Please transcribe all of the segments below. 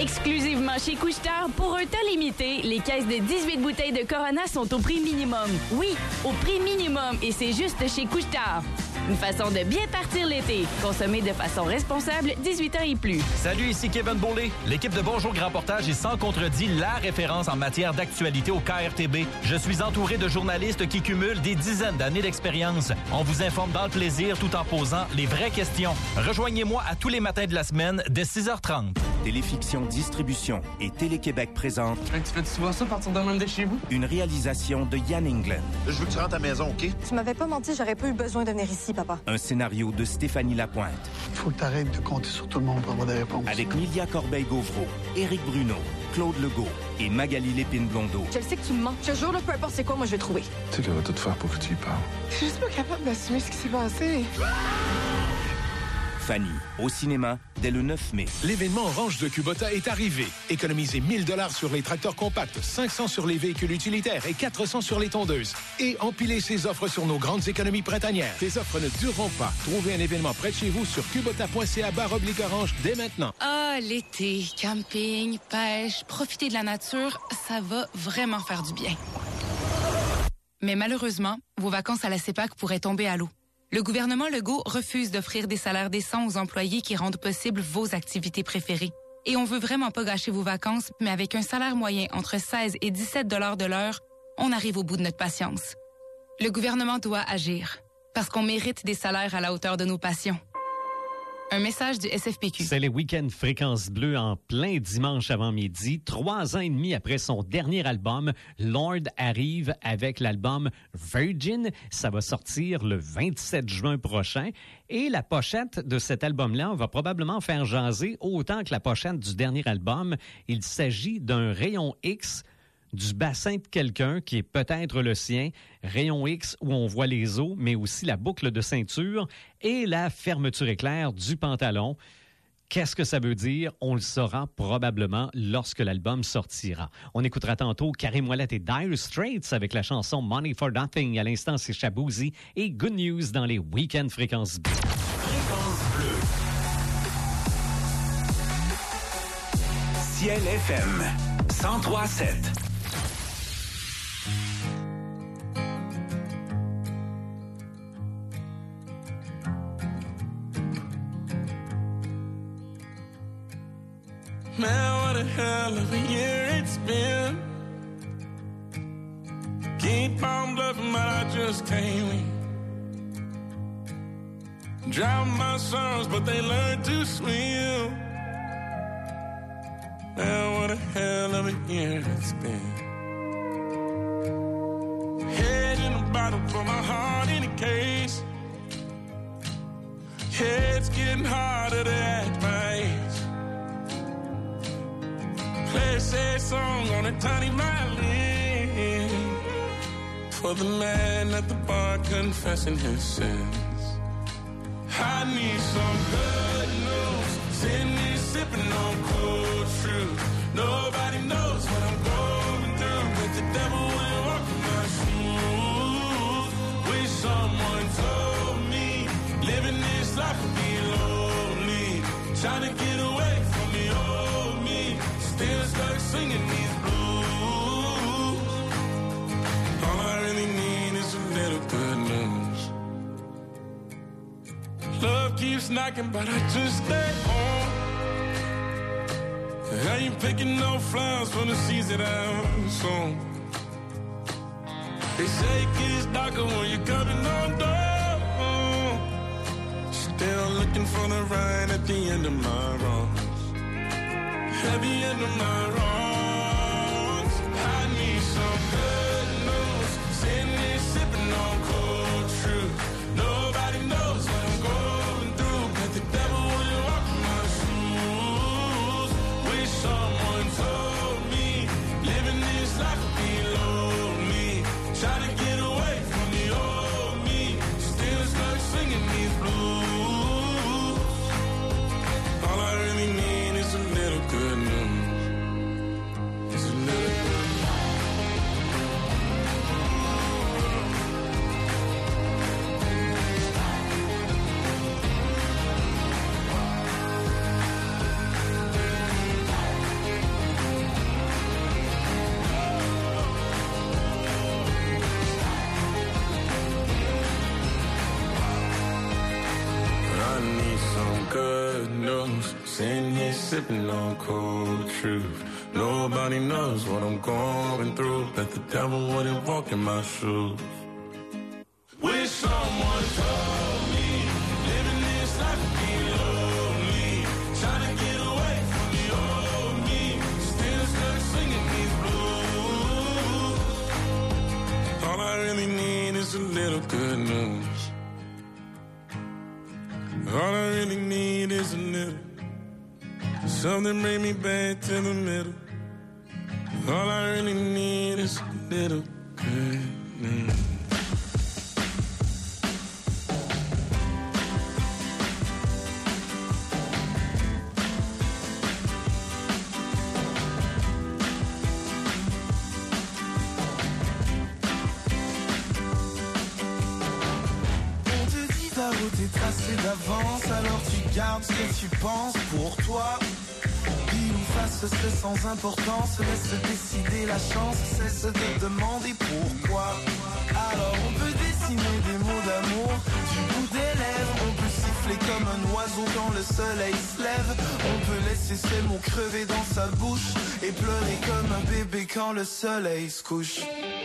Exclusivement chez Couche-Tard, pour un temps limité, les caisses de 18 bouteilles de Corona sont au prix minimum. Oui, au prix minimum, et c'est juste chez Couche-Tard. Une façon de bien partir l'été. Consommer de façon responsable, 18 ans et plus. Salut, ici Kevin Bourlé. L'équipe de Bonjour Grand Portage est sans contredit la référence en matière d'actualité au KRTB. Je suis entouré de journalistes qui cumulent des dizaines d'années d'expérience. On vous informe dans le plaisir tout en posant les vraies questions. Rejoignez-moi à tous les matins de la semaine dès 6h30. Téléfiction Distribution et Télé-Québec présente... Tu fais souvent ça, partir de même de chez vous? Une réalisation de Yann England. Je veux que tu rentres à la maison, OK? Tu m'avais pas menti, j'aurais pas eu besoin de venir ici, papa. Un scénario de Stéphanie Lapointe. Faut que t'arrêtes de compter sur tout le monde pour avoir des réponses. Avec Milia Corbeil-Gauvreau, Éric Bruno, Claude Legault et Magali Lépine-Blondeau. Je le sais que tu me mens. Ce jour-là, peu importe c'est quoi, moi je vais trouver. Tu sais qu'elle va tout faire pour que tu y parles. Je suis juste pas capable d'assumer ce qui s'est passé. Fanny, au cinéma, dès le 9 mai. L'événement Orange de Kubota est arrivé. Économisez 1000 $ sur les tracteurs compacts, 500 sur les véhicules utilitaires et 400 sur les tondeuses. Et empilez ces offres sur nos grandes économies printanières. Ces offres ne dureront pas. Trouvez un événement près de chez vous sur kubota.ca/orange dès maintenant. Ah, l'été, camping, pêche, profiter de la nature, ça va vraiment faire du bien. Mais malheureusement, vos vacances à la CEPAC pourraient tomber à l'eau. Le gouvernement Legault refuse d'offrir des salaires décents aux employés qui rendent possible vos activités préférées. Et on veut vraiment pas gâcher vos vacances, mais avec un salaire moyen entre 16 et 17 $ de l'heure, on arrive au bout de notre patience. Le gouvernement doit agir, parce qu'on mérite des salaires à la hauteur de nos passions. Un message du SFPQ. C'est les week-ends Fréquence Bleue en plein dimanche avant midi. 3 ans et demi après son dernier album, Lord arrive avec l'album Virgin. Ça va sortir le 27 juin prochain. Et la pochette de cet album-là va probablement faire jaser autant que la pochette du dernier album. Il s'agit d'un rayon X du bassin de quelqu'un qui est peut-être le sien, rayon X où on voit les os, mais aussi la boucle de ceinture et la fermeture éclair du pantalon. Qu'est-ce que ça veut dire? On le saura probablement lorsque l'album sortira. On écoutera tantôt Karim Ouellet et Dire Straits avec la chanson Money for Nothing. À l'instant, c'est Shaboozey et Good News dans les Week-ends Fréquence Bleue. Fréquence Bleue. Ciel FM 103.7. Man, what a hell of a year it's been. Keep on bluffing, but I just can't win. Drown my sorrows, but they learn to swim. Man, what a hell of a year it's been. Head in a bottle, put my heart in a case. Yeah, it's getting harder to act my age. Play a sad song on a tiny violin for the man at the bar confessing his sins. I need some good news. Sitting here sipping on cold fruit. Nobody knows what I'm going through, but the devil will walk in my shoes. Wish someone told me living this life would be lonely. Trying to get away from the old me. Still stuck singing these blues. All I really need is a little good news. Love keeps knocking, but I just stay home. I ain't picking no flowers for the seeds that I've sown. They say it gets darker when you're coming on down. Still looking for the right at the end of my road. At the end of my wrongs, I need some good news. Sitting here sipping on cold truth. Nobody knows what I'm going through, but the devil will walk in my shoes. Wish someone told me living this life would be lonely. Trying to get away from the old me. Still stuck singing these blues. All I really need is a little good news. good news. Sitting here sipping on cold truth. Nobody knows what I'm going through. Bet the devil wouldn't walk in my shoes. Wish someone told me living this life would be lonely. Trying to get away from the old me. Still stuck singing these blues. All I really need is a little good news. All I really need is a little. Something bring me back to the middle. All I really need is a little good news. Tracé d'avance, alors tu gardes ce que tu penses pour toi. Pile ou face, c'est sans importance. Laisse décider la chance, cesse de demander pourquoi. Alors on peut dessiner des mots d'amour du bout des lèvres. On peut siffler comme un oiseau quand le soleil se lève. On peut laisser ces mots crever dans sa bouche et pleurer comme un bébé quand le soleil se couche.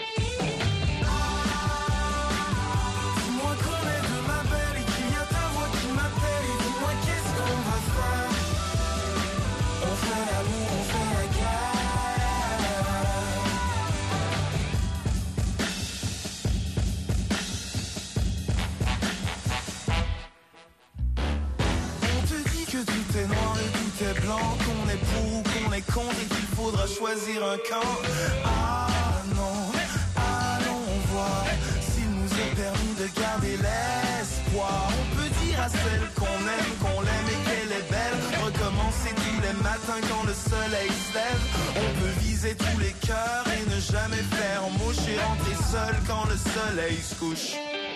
Qu'on est pour ou qu'on est contre et qu'il faudra choisir un camp. Ah non, allons voir s'il nous est permis de garder l'espoir. On peut dire à celle qu'on l'aime et qu'elle est belle. Recommencer tous les matins quand le soleil se lève. On peut viser tous les cœurs et ne jamais faire mouche et rentrer seul quand le soleil se couche.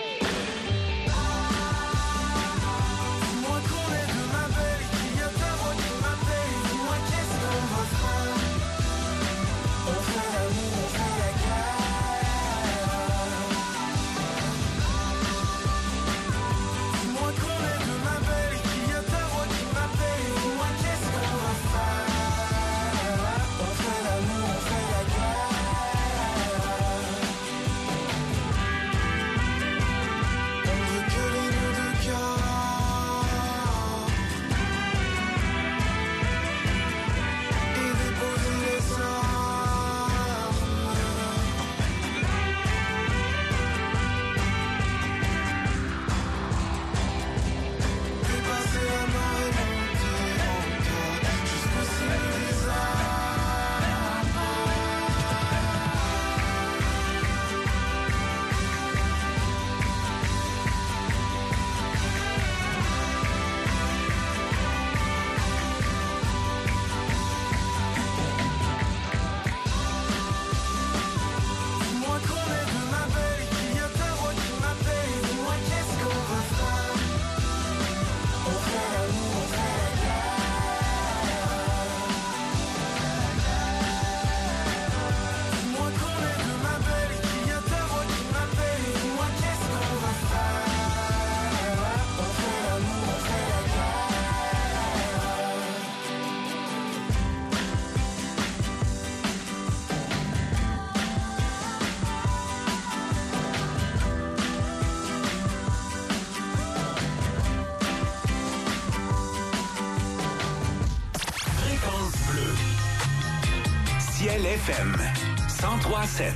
Ciel FM 103.7.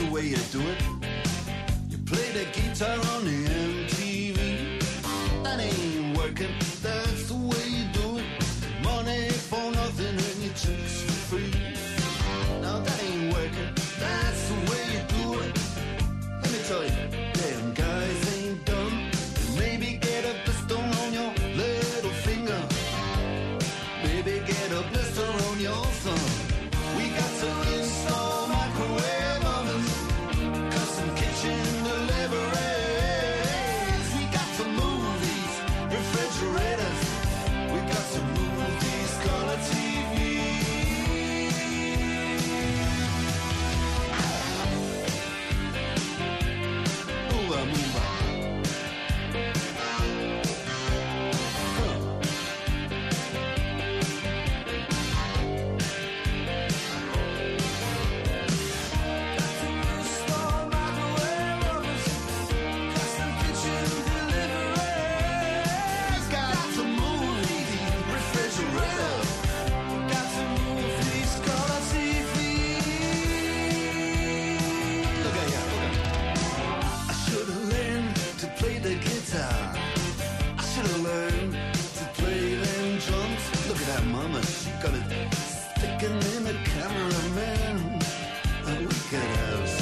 the way you do it. You play the guitar on the MTV. That ain't working, that's the way you do it. Money for nothing and your chicks for free. Now that ain't working, that's the way you do it. Let me tell you, damn guys ain't dumb. Maybe get a blister on your little finger. Maybe get a blister on your thumb. We got to install microwave ovens, custom kitchen deliveries. We got to move these refrigerators. We got to move these color TVs. Move on, move on. Got it sticking in the cameraman. We could have